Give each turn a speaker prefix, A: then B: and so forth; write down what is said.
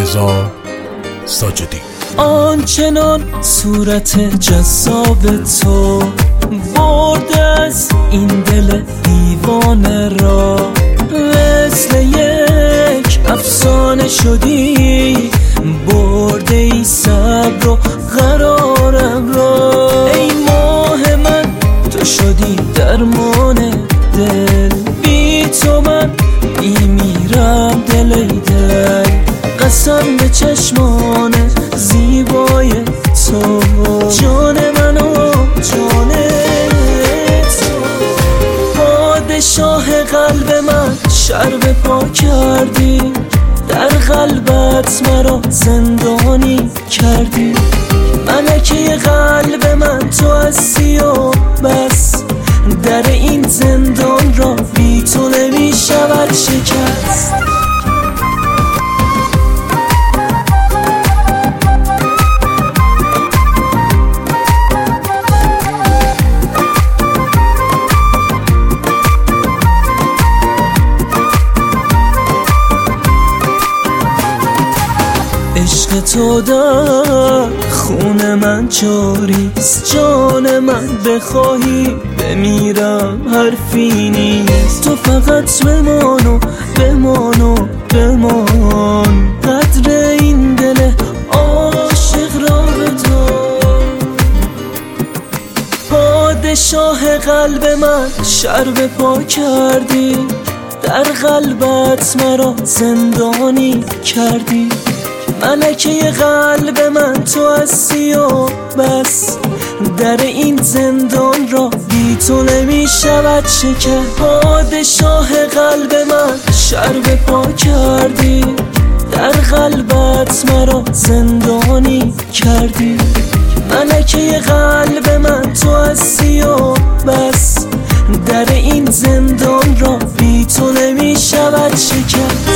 A: رضا ساجدی.
B: آنچنان صورت جذاب تو برده از این دل دیوانه را، مثل یک افسانه شدی برده ای صبر و قرارم را. ای ماه من تو شدی درمان دل، بی تو من میمیرم دل ای دل. قسم به چشمان زیبای تو، جان من و جان تو. پادشاه قلب من شرب پا کردی، در قلبت مرا زندانی کردی. ملکه قلب من تو هستی و بس، در این زندان را بی تو نمی شود شکست. عشق تو در خون من جاریست، جان من بخواهی بمیرم حرفی نیست. تو فقط بمان و بمان و بمان، قدر این دل عاشق را بدان. پادشاه قلب من شرب پا کردی، در قلبت مرا زندانی کردی. ملکه قلب من تو هستی و بس، در این زندان را بی تو نمی شود شکست. پادشاه قلب من شرب پا کردی، در قلبت مرا زندانی کردی. ملکه قلب من تو هستی و بس، در این زندان را بی تو نمی شود شکست.